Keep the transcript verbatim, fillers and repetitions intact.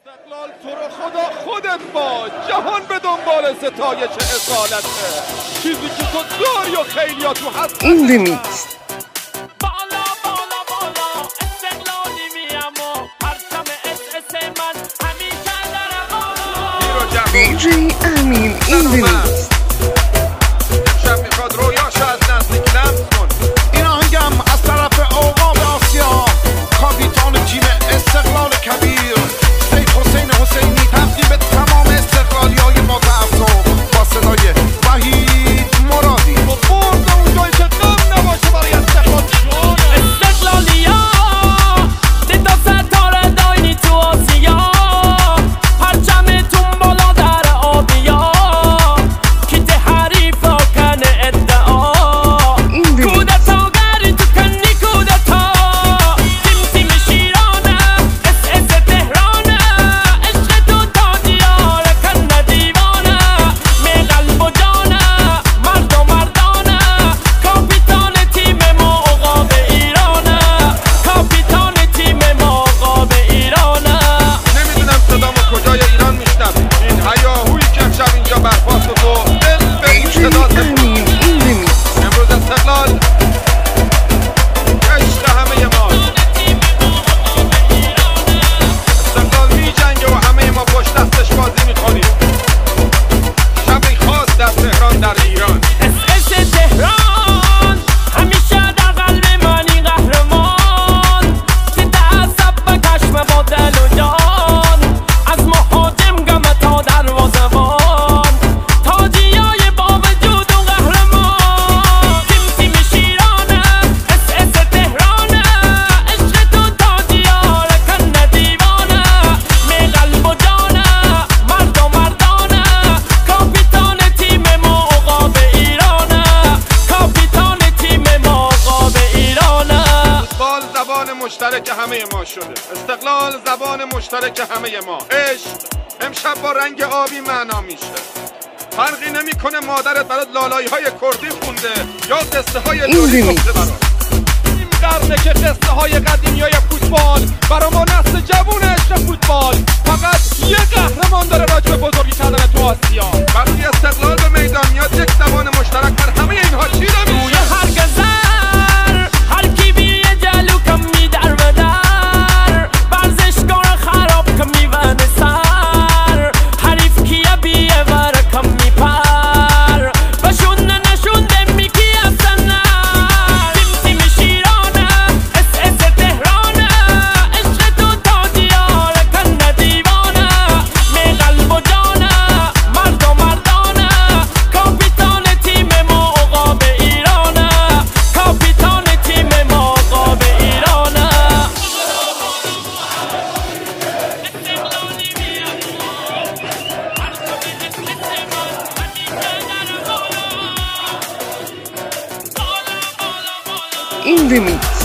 استقلال تو رو خدا خودت باش، جهان به دنبال ستایش اصالته، چیزی که تو داری و خیلی ها تو هست این دیمیکس بالا بالا بالا استقلالی میم و پرچم اس اس من همیشه در بالا. دی جی امین این دیمیکس امشب میخواد رویاشو از نزدیک لمس کن. این آهنگم از طرف اوقاب آسیا، کاپیتان تیم استقلال کبیر سید حسین حسینی، تقدیم به تمام استقلالیای ما افزار با صدای وحید مرادی. با برد اونجایی که غم نباشه برای استقلال. استقلالیا دیتا ستاره داینی تو آسیا، پرچمتون بالا در آبیا، کیت حریف ها کن ادعا، کودتا گری تو کنی کودتا، تیم تیم شیرانه اس اس تهرانه، عشق تو تا دیاره کن دیوانه، می قلب و جانه مرد و مردانه، کاپیتان تیم ما عقاب ایرانه، کاپیتان تیم ما عقاب ایرانه. نمیدونم صدامو کجای ایران میشنوی، این هیاهویی که امشب اینجا برپاست و تو دل به این دی جی صدا زد. امین این دیمیکس امروز استقلال عشق همه ما، استقلال میجنگه و همه ما پشت دستش بازی میکنیم. شبی خاص در تهران در ایران. اس اس تهران همیشه در قلب منی قهرمان، تتعصب به کشم با دل و جان، از مهاجم گم تا دروازه‌بان، تاجیای با وجود و قهرمان، تیم تیم شیرانه اس اس تهرانه، عشق تو تاجیاره کن دیوانه، می قلب و جانه مرد و مردانه، کاپیتان تیم ما عقاب ایرانه، کاپیتان تیم ما عقاب ایرانه. فوتبال زبان مشترک همه ما شده، استقلال زبان مشترک همه ما. عشق امشب با رنگ آبی معنا میشه، فرقی نمیکنه مادرت برات لالایی های کردی خونده یا قصه های این دوری دیمیکس. گفته برات. این قرنه که قصه های قدیمی های فوتبال برا ما نسل جوون عشق فوتبال فقط یه قهرمان داره راجع به بزرگی کردن تو آسیا. وقتی استقلال به میدان میاد یک زبان مشترک بر همه اینها چیره روی میشه. هر گذر هر کی بیه جلو کم می در و در، ورزشکار خراب کم می ون سر، حریف کیه بیه ور کم می پر، بشونه نشونده می کی افزنه، تیم تیم شیرانه اس اس تهرانه، عشق تو تا دیاره کن دیوانه، می قلب و جانه مرد و مردانه، کاپیتان تیم ما عقاب ایرانه، کاپیتان تیم ما عقاب ایرانه. این دیمیکس